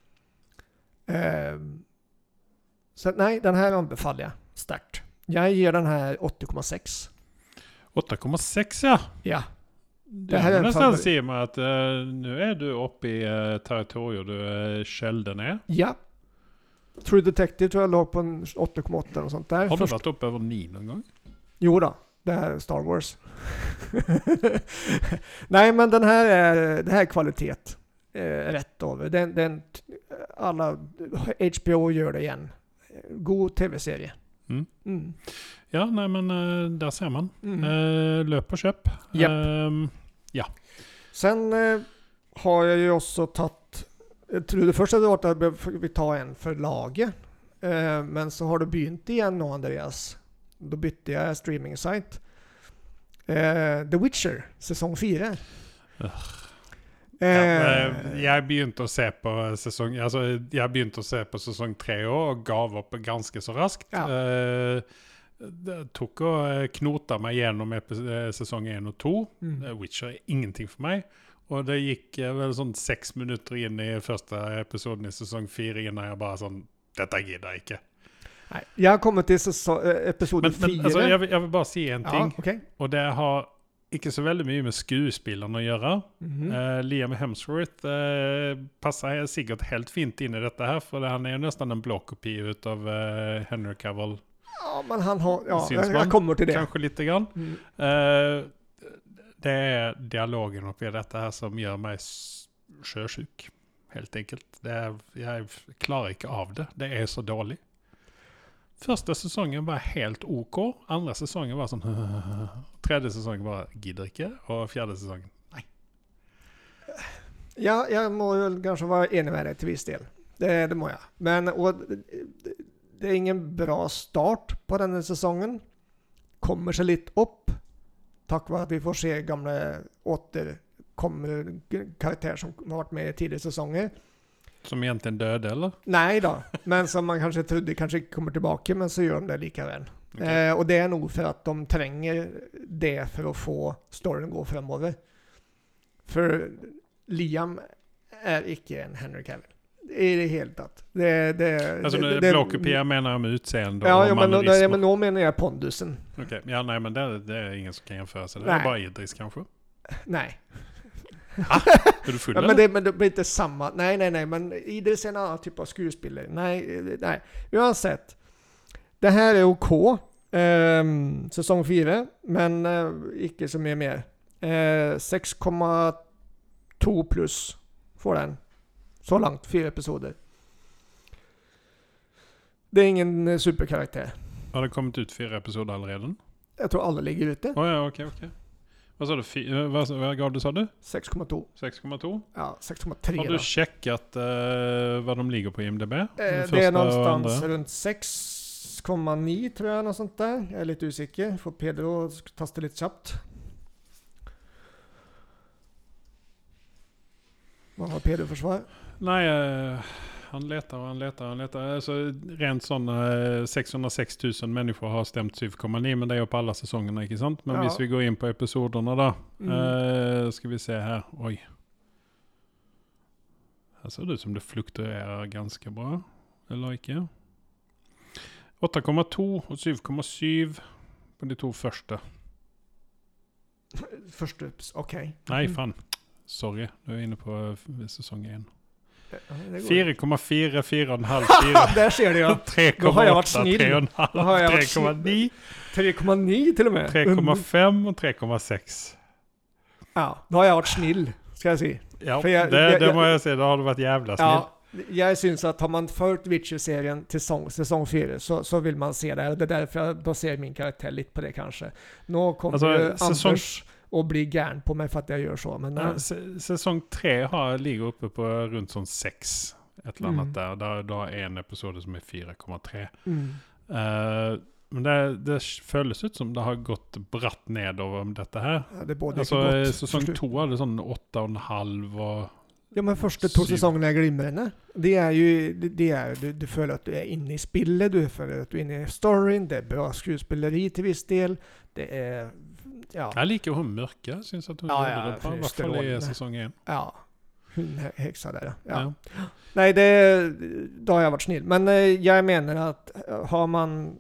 Um, så nej, den här anbefaller jag starkt. Jag ger den här åtta komma sex. åtta komma sex, ja. Ja. Det här är nästan ser man att uh, nu är du uppe i uh, territorier du uh, Sheldon är. Ja. True Detective tror jag låg på en åtta komma åtta och sånt där. Har du Först... varit uppe över nio någon gång? Jo då, det här är Star Wars. Nej, men den här är, det här är kvalitet. Eh, rätt över. Den, den, alla H B O gör det igen. God tv-serie. Mm. Mm. Ja, nej men uh, där ser man. Mm. Uh, löp och köp. Japp. Um, ja. Sen eh, har jag ju också tagit, jag trodde först att det var att vi tar en för laget. Eh, men så har du bytt igen nu, Andreas. Då bytte jag streaming site. Eh, The Witcher, säsong fyra. Uh. Eh, Ja, jeg begynte å se på sesong altså, jeg begynte å se på sesong tre og gav opp ganske så raskt. Ja. Eh, det tok å knota meg gjennom epi- sesong en og to. Mm. Eh, Witcher er ingenting for meg. Og det gikk eh, vel sånn seks minutter inn i første episoden i sesong fire innan jeg bare sånn, dette gidder jeg ikke. Nej, jag har kommit till säsong, eh, episod Men, men fyra. altså, jeg, vil- jeg vil bare si en ting. Ja, okej. Og det har ikke så veldig mye med skuespillerne å gjøre. Mhm. Eh, Liam Hemsworth eh, passer sikkert helt fint inn i dette her, for det, han er jo nesten en blåkopi ut av eh, Henry Cavill. Ja, men han har, ja, Syns jag, man. jag kommer till det. Kanskje lite grann. Mm. Eh, det er dialogen oppi dette her som gjør meg s- sjøsjuk, helt enkelt. Det er, jeg klarer ikke av det. Det er så dårlig. Første sesongen var helt ok. Andre sesongen var sånn Tredje sesongen var gidder ikke. Og fjerde sesongen, nei. Ja, jag må väl kanske vara enig med dig till viss del. Det, det må jag. Men och, det, det är ingen bra start på den här säsongen. Kommer sig lite upp. Tack vare att vi får se gamla återkommande karaktärer som har varit med i tidigare säsonger. Som egentligen døde, eller? Nej då, men som man kanske trodde kanske inte kommer tillbaka, men så gör de det lika väl. Okay. Eh, och det är nog för att de tränger det för att få storyn gå framåt. För Liam är inte en Henry Cavill. Det är det helt att. Det, det, Alltså det, det, blåkopia menar jag med utseende ja, och ja, men, mannerism. ja, men då menar jag pondusen. Okej, okay. Ja, nej, men det, det är ingen som kan jämföra sig. Det Nej. är bara Idris kanske. Nej. Ah, är du full Ja, eller? men, det, men det blir inte samma. Nej, nej, nej. Men Idris är en annan typ av skådespelare. Nej, nej. Oavsett. Det här är OK. Ehm, säsong fyra. Men eh, icke så mycket mer. Eh, sex komma två plus får den. Så långt. Fyra episoder. Det är ingen eh, superkaraktär. Har det kommit ut fyra episoder allerede? Jag tror alla ligger ute. Oh, ja, okej, okej. Vad sa du? Fy, eh, vad, vad gav du, sa du? sex komma två. sex komma två? Ja, sex komma tre Har du då. checkat uh, vad de ligger på I M D B? Eh, det är någonstans runt sex komma nio tror jag, något sånt där. Jag är lite osäker. Får Pedro testa lite snabbt. Vad har Pedro för svar? Nej, uh, han letar och han letar han letar. Alltså, rent sådana uh, sexhundrasex tusen människor har stämt sju komma nio, men det är på alla säsongerna, inte sant? Men Ja. hvis vi går in på episoderna då. Mm. Uh, ska vi se här. Oj. Här ser det ut som det fluktuerar ganska bra. Eller ikke? åtta komma två och sju komma sju på de två första. Först upp, okej. Nej, Mm. fan. Sorry, nu är jag inne på uh, säsong en. Ja, det går. fyra komma fyra, fyra komma fem, fyra Där ser du ja. tre Då har jag komma varit åtta, snill. tre komma fem, Då har jag varit tre komma nio, tre komma nio till och med. tre komma fem och tre komma sex. Ja, då har jag varit snill. Ska jag säga. Ja, For jeg- det, jeg- det jeg- må jeg si, da har du vært jævla snill. Ja, jeg synes at har man ført Witcher-serien til sesong, sesong fire, så, så vil man se det. Og det er derfor jeg baserer min karakter litt på det, kanskje. Nå kommer Altså, jo sesong- Anders å bli gæren på meg for at jeg gjør så, men Ja, eh, se- sesong tre har, ligger oppe på rundt sånn seks. Et eller annet Mm. der. Da, da er en episode som er fire komma tre. mm. Eh, men det, det føles ut som det har gått bratt nedover om dette her. Ja, det både Altså, ikke i godt. sesong Forstår- to hadde sånn åtte og en halv og Ja, men første to Syv. sesongene er glimrende. Det er jo, det, det er, du, du føler at du er inne i spillet, du føler at du er inne i storyen, det er bra skuespilleri til viss del, det er, ja, Jeg liker hun mørke. Jeg synes at hun Ja, gjorde ja, det bra. I hvert første fall i rollen. sesong én. ja, hun he- heksa der, ja. Ja. Nei, det, da har jeg vært snill. Men eh, jeg mener at eh, har man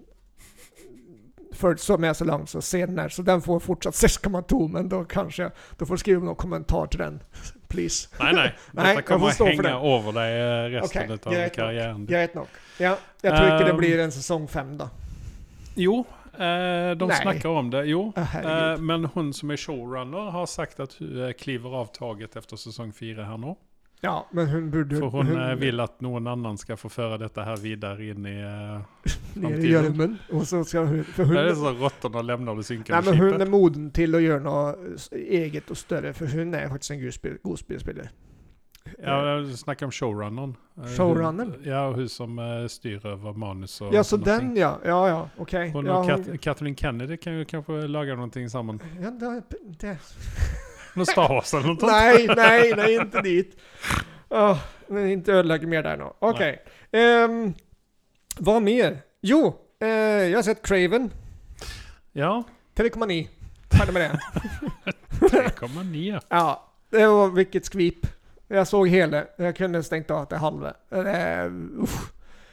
ført så med så langt, så se den her. Så den får fortsatt seks komma to, men da kanskje da får du skrive noen kommentar til den. Please. Nei, nei. Nei, Dette jeg kommer får stå å for henge det. over deg eh, resten Ok, av greit nok. karrieren. Greit nok. Ja, jeg tror ikke det Um, blir en sesong fem, da. Jo, eh, de Nei. snakker om det. Jo, Å, eh, herregud. men hun som er showrunner har sagt at hun eh, kliver av taget efter sesong fire her nå. Ja, men hun burde For hun, eh, vil at noen annen skal få føre dette her videre inn i eh, ned i framtiden. gjørmen. Og så skal hun, for hun Det er sånn rottene lämnar det Nei, synkende men hun er skipet. moden til å gjøre noe s- eget og større, for hun er faktisk en god spill- god spillspiller. Ja, jeg snakker om showrunneren. Eh, Showrunneren? Hun, ja, hun som eh, styrer over manus og Ja, så sånne den, ting. ja. Ja, ja, ok. Hon Ja, och hun- Kat- Kathleen Kennedy kan ju kanske laga någonting sammen. ja, det, det. Någon Star Wars eller något sånt. Nej, nej, nej, inte dit. Oh, men inte ödelägga mer där nu. Okej. Ehm, vad mer? Jo, eh, jag har sett Craven. Ja, tre komma nio. Färdig med det. tre komma nio. Ja, det var vilket skvip. Jag såg hela. Jag kunde stängt av till halva. Det, uff.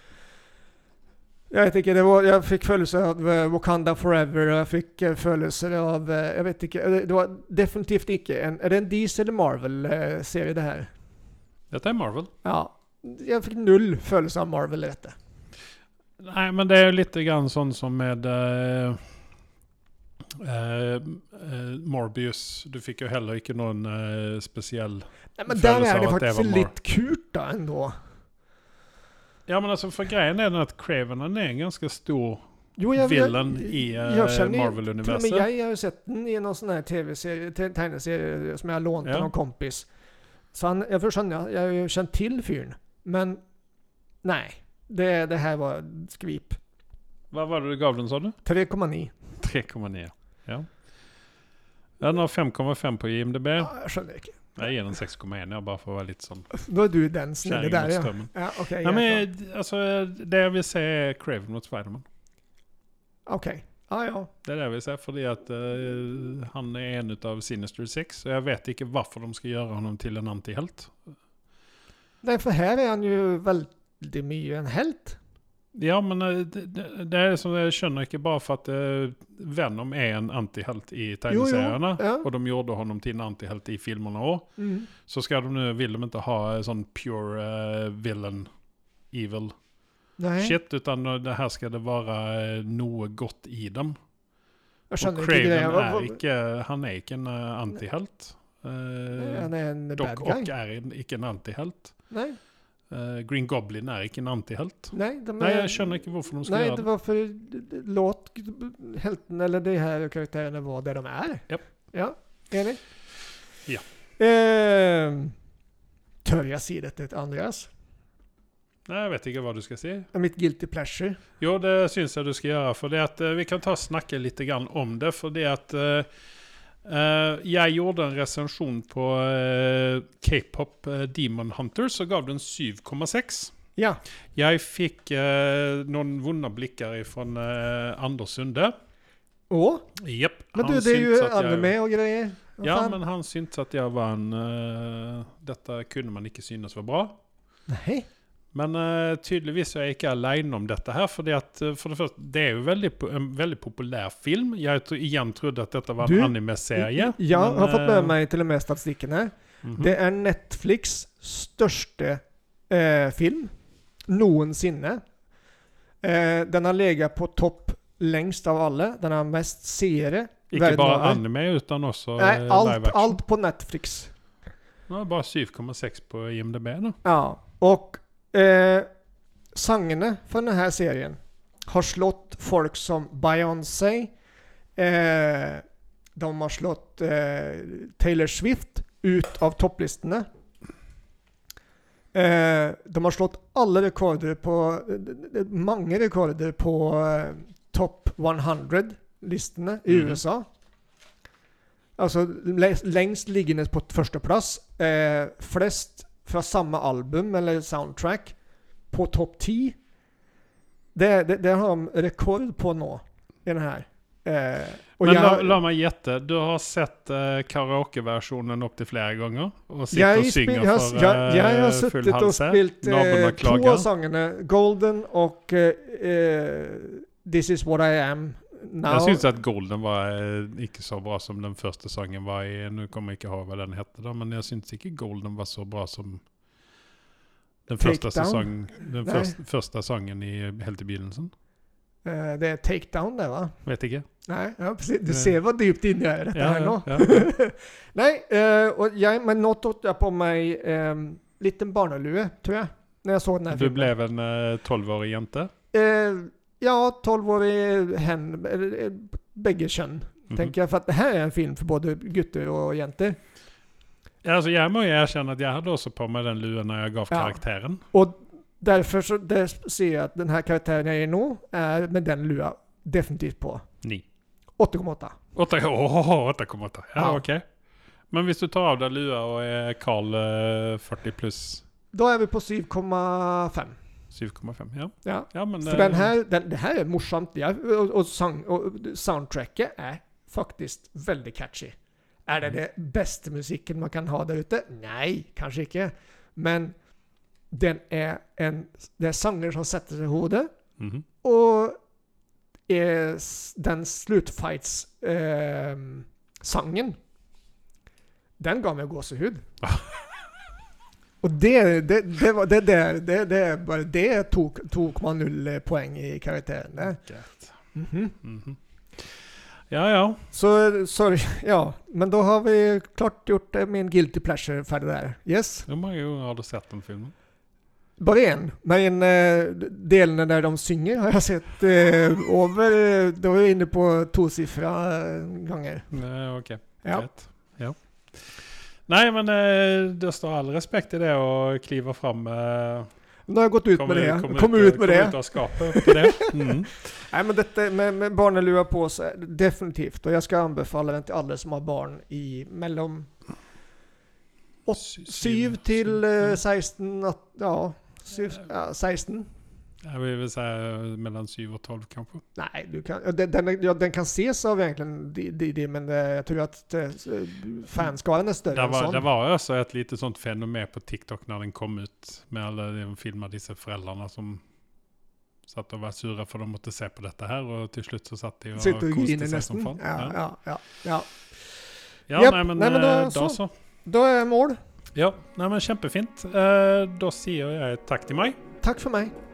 Jag vet inte, det var, jag fick følelse av uh, Wakanda Forever, och jag fick uh, følelse av, uh, jag vet inte, det, det var definitivt inte en, är det en D C eller Marvel-serie det här? Detta är Marvel. Ja, jag fick null følelse av Marvel i detta. Nej, men det är lite grann sånt som med eh, eh, eh, Morbius. Du fick ju heller inte någon eh, speciell... Nej, men følelse där är av det att det faktiskt var Mar- lite kurt då ändå. Ja, men alltså för grejen är den att Craven är en ganska stor Jo, jag, villain jag, i jag eh, känner ju- Marvel-universet. Till och med jag har ju sett den i någon sån här tv-serie, te- tegneserie som jag har lånt Ja. av någon kompis. Så han, jag förstår, jag, jag har ju känt till fyren. Men nej, det, det här var skvip. Vad var det du gav den, sa du? tre komma nio. tre komma nio. Ja. Den har fem komma fem på I M D B. Ja, jag skjønner ikke. Jag ger den sex komma ett, jag bara får vara lite sån Då är du den snälla kärring där, mot ja. strömmen. Ja, okej. Ja, Okay, men alltså det jag vill säga är Craven mot Spider-Man. okej. Ja, ja. Det är det jag vill säga, för att eh, han är en av Sinister Six. Och jag vet inte varför de ska göra honom till en antihelt. Nej, för här är han ju väldigt mycket en helt. Ja, men eh, det, det, det är som jag känner inte bara för att eh, Venom är en antihelt i tegneserierna. Jo, jo, ja. Och de gjorde honom till en antihelt i filmerna också. Mm. Så ska de nu, vill de inte ha en sån pure eh, villain, evil Nej, shit, utan det här ska det vara eh, något gott i dem. jag Och skjønner ikke Craven greia. Vad- är vad- inte, han är inte en uh, antihelt. Uh, Han är en dock, bad och guy. är en, inte en antihelt. Nej, Uh, Green Goblin är inte en antihelt. nej. De Nej, är- jag känner inte varför de ska Nej, göra det det. var för låt helten eller de här karaktärerna vara där de är. Japp. Ja, enig? Ja. Eh, tør jag si dette til Andreas? Nej, jag vet inte vad du ska se. Mitt guilty pleasure. Jo, det syns jag du ska göra. För det att uh, vi kan ta och snacka lite grann om det. För det att uh, uh, jag gjorde en recension på uh, K-pop uh, Demon Hunters och gav den sju komma sex. Ja. Jag fick uh, någon vunna blickar från uh, Anders Sunde. Åh, Japp. men han du, det är ju syntes att anime jag, och grejer. Vad Ja, fan? men han syntes att jag var en... Uh, detta kunde man inte synas var bra. Nej. Men uh, tydeligvis är jag inte alene om detta här. För det, att, uh, för det första, det är ju väldigt, en väldigt populär film. Jag tro, igen trodde att detta var en Du, anime-serie. Jag men, har fått med uh, mig till och med statistiken här. mhm. Det är Netflix största eh, film någonsinne. Eh, den har legat på topp längst av alla. Den har mest seere. Inte världen bara över. anime utan också Nej, uh, allt, live action. allt på Netflix. Det var bare syv komma seks på I M D B då. Ja, och eh, sångerna från den här serien har slått folk som Beyoncé. Eh, de har slått eh, Taylor Swift ut av topplistorna. Eh, de har slått alla rekorder på många rekorder på eh, Top hundra-listorna i Mm. U S A. Alltså längst liggande på första plats. Eh, flest från samma album eller soundtrack på topp tio. Det, det, det har de rekord på nå i den här. Eh, och Men jag, la, la mig gätta, du har sett eh, karaokeversionen upp till flera gånger och sitter jag, och synger jag, för jag, jag har eh, suttit full och halse. spelat Naborna eh, klagar. två sångerna. Golden och eh, eh, This is what I am now. Jag syns att Golden var eh, inte så bra som den första sången var i, nu kommer jag inte ihåg vad den hette då, men jag syns inte Golden var så bra som den Take första Down? säsong, den Nej. först, första sången i Helt i begynnelsen. Eh, det är Takedown där va? Vet inte. Nej, ja, precis. Du Nej. ser vad djupt inne jag är i detta Ja, här ja, nu. ja. Nej, eh, och jag, men något åt jag på mig eh, liten barnalue, tror jag. När jag såg den här Du filmen. blev en eh, tolvårig jente. Eh, ja, tolvårig hen, eh, bägge kön. Mhm. Tänker jag, för att det här är en film för både gutter och jenter. Alltså jag må ju erkänna att jag hade också på mig den luren när jag gav Ja. karaktären. Och därför så där ser jag att den här karaktären jag är nu är med den lua definitivt på Ni. åtta komma åtta. åtta komma åtta. Ja, Ja. okej. Men hvis du tar av dig lua och är Karl eh, fyrtio plus Då är vi på sju komma fem. sju komma fem, ja. Ja. Ja, men För eh, den här, den, det här är morsamt. Ja, och, och, sång, och soundtracket är faktiskt väldigt catchy. Är det det bästa musiken man kan ha där ute? Nej, kanske inte. Men den är en, det är sånger som sätter sig i huvudet. mhm. Och är s- den slutfights eh, sången. Den gav mig gåshud. Och det, det, det, var, det, det, det, det, bara det tog, tog man noll poäng i karaktären där. Gött. Mhm. Mhm. Ja, ja. Så, sorry, ja. Men då har vi klart gjort eh, min guilty pleasure färdig där. Yes. Hur många gånger har du sett den filmen? Bara en. Men eh, delen där de synger har jag sett eh, över, eh, då är jag inne på tvåsiffriga eh, gånger. Nej, okej. Ja. Rätt. Ja. Nej, men eh, det står all respekt i det och kliva fram. Eh, Nu har jag gått ut kommer- med det. kommer Kom ut med kommer det. ut av skapet upp till det. Mm. Nej, men detta med, med barnelua på sig, definitivt. Och jag ska anbefalla den till alla som har barn i mellan sju till eh, sexton, att- ja, sju, ja, sexton. Jag vill säga mellan sju och tolv kanske. Nej, du kan, ja, den, den, ja, den kan ses av egentligen det, det, det, men eh, jag tror att eh, fanskaran är större Det än var, sån. det var också ett litet sånt fenomen på TikTok när den kom ut. Med alla de filmade dessa föräldrarna som satt och var sura för de måste se på detta här. Och till slut så satt de och Sitter och kostade griner sig som nästan. fan. Ja, ja, ja, ja. Ja, Japp, nej men, nej, men då eh, då så. så. Då är jag mål. Ja, nej men kämpefint. Eh, då säger jag ett tack till mig. Tack för mig.